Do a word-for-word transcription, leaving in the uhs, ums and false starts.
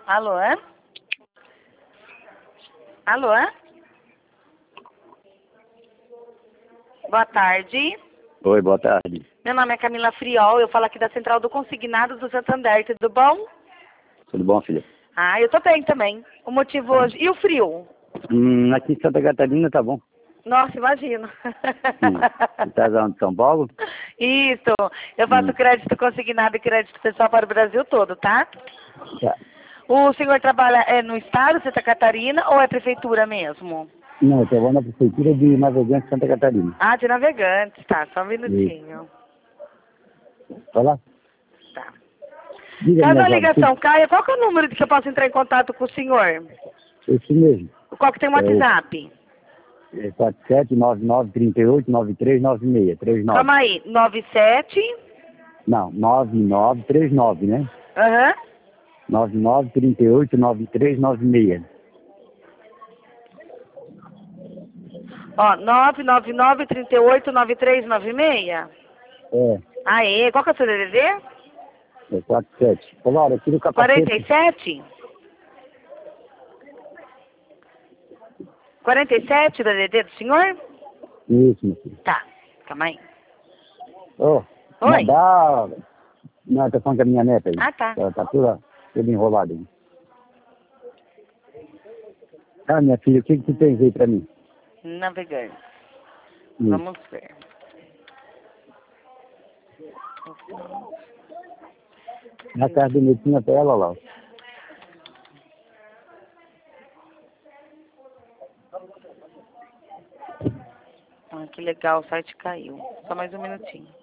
Alô? Alô? Boa tarde. Oi, boa tarde. Meu nome é Camila Friol, eu falo aqui da Central do Consignado do Santander, tudo bom? Tudo bom, filha? Ah, eu tô bem também. O motivo hoje... E o frio? Hum, aqui em Santa Catarina tá bom. Nossa, imagino. Hum. Você tá onde, São Paulo? Isso. Eu faço Hum. crédito consignado e crédito pessoal para o Brasil todo, tá? Tá. O senhor trabalha é, no estado, Santa Catarina, ou é prefeitura mesmo? Não, eu tô na prefeitura de Navegante, Santa Catarina. Ah, de Navegantes, tá. Só um minutinho. Fala. Tá. Diga, Caso minha a jovem. ligação caia, qual que é o número que eu posso entrar em contato com o senhor? Esse mesmo. Qual que tem o É o WhatsApp? é quatro sete nove nove, três oito, nove três nove seis. trinta e nove. Calma aí. nove sete... Não, nove nove três nove, né? Aham. nove nove, trinta e oito, nove três nove seis. Ó, nove nove nove, três oito, nove três nove seis? É, Aê, qual que é o seu D D D? é quatro sete. Ô, Laura, tira o quarenta e capacete. sete? quarenta e sete do D D D do senhor? Isso, meu filho. Tá, calma aí. Ô, Oi. dá... Não, tá falando com a minha neta aí. Ah, tá. Ela tá toda, toda enrolada aí. Ah, minha filha, o que que tu tens aí pra mim? Navegante. Hum. Vamos ver. Na casa de medicina pra ela lá. Ah, que legal, o site caiu. Só mais um minutinho.